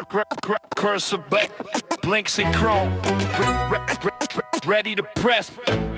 Cursor back, blinks and chrome. Ready to press.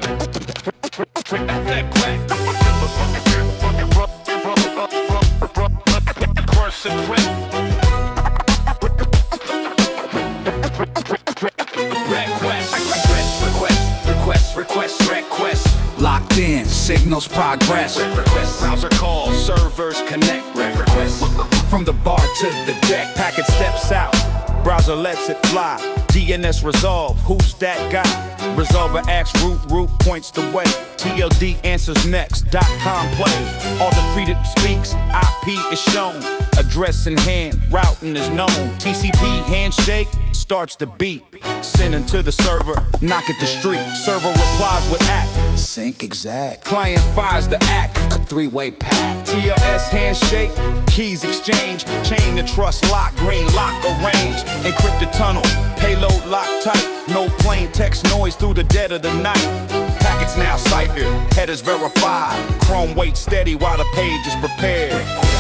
Request. Locked in, signals progress. Browser call, servers connect. Request. From the bar to the deck, packet steps out, browser lets it fly. DNS resolve, who's that guy? Resolver asks root points the way. TLD answers next, .com play. All defeated speaks, IP is shown. Address in hand, routing is known. TCP handshake starts the beat. Sending to the server, knock at the street. Server replies with act. sync exact. Client fires the act. A three-way pack. TLS handshake, keys exchange. Chain to trust lock, green lock arrange. Encrypted tunnel, payload lock tight. No plain text noise through the dead of the night. Packets now ciphered, headers verified. Chrome waits steady while the page is prepared.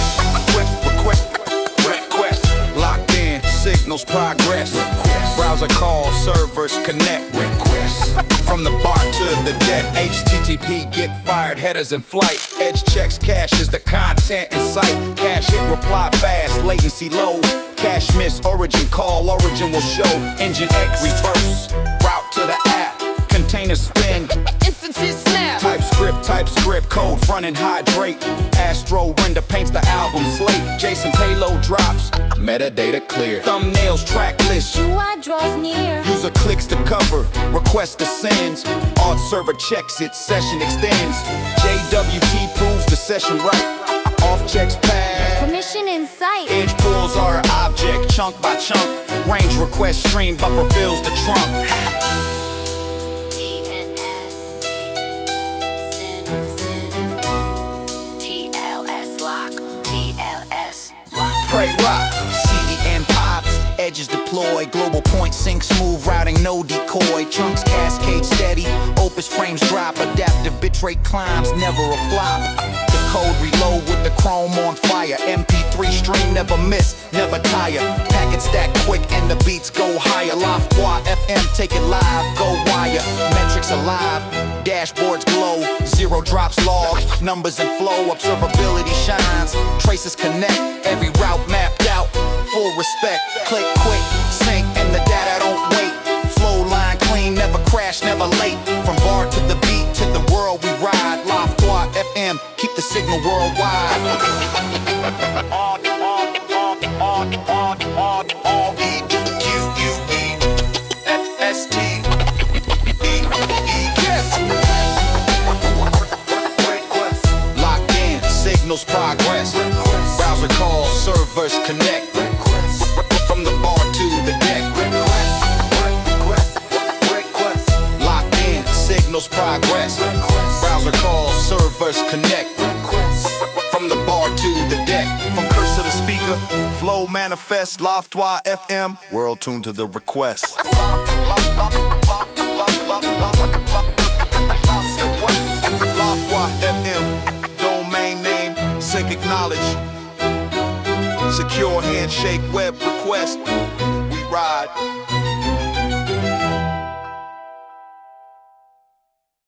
Request, locked in, signals progress. Browser call, servers connect. From the bar to the deck, HTTP get fired, headers in flight. Edge checks caches the content in sight. Cache hit, reply fast, latency low. Cache miss, origin call, origin will show. Engine X reverse, route to the app. Container spin, instances snap. TypeScript, code front and hydrate. Astro render paints the album slate. JSON payload drops, metadata clear. Thumbnails, track list, UI draws near. user clicks to cover, request ascends. Auth server checks it, session extends. JWT proves the session right. Off checks pass. Permission in sight. Edge pulls are object, chunk by chunk. Range request stream, buffer fills the trunk. Pray rock, CDN pops, edges deploy, global point sync smooth routing, no decoy, chunks cascade steady, opus frames drop, adaptive bitrate climbs, never a flop. The code reload with the chrome on fire, MP3 stream never miss, never tire. Packet stack quick and the beats go higher. Lafroy FM take it live, go wire. Metrics alive, dashboards glow, zero drops log, numbers in flow, observability shines, traces connect, every route mapped out, full respect. Click quick, sync and the data don't wait. Flow line clean, never crash, never late. From bar to the beat to the world we ride. Lafroy FM, keep the signal worldwide. Locked in, signals progress. Browser call, servers connect. From the bar to the deck. Locked in, signals progress. Browser call, servers connect. From the bar to the deck. From cursor to speaker, flow manifest. Lafroy FM, world tuned to the request. Lafroy FM, domain name, sync acknowledge. Secure handshake web request. We ride.